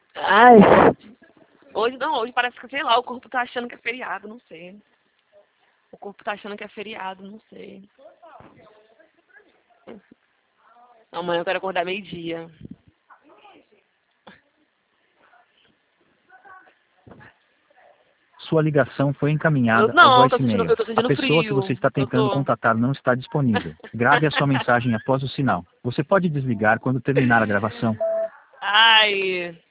Ai. Hoje não, hoje parece que, sei lá, o corpo tá achando que é feriado, não sei. O corpo tá achando que é feriado, não sei. Amanhã eu quero acordar meio-dia. Sua ligação foi encaminhada ao Não, voicemail. eu tô A sentindo pessoa que você frio. está Eu tentando tô. contatar não está disponível. Grave a sua mensagem após o sinal. Você pode desligar quando terminar a gravação. Ai.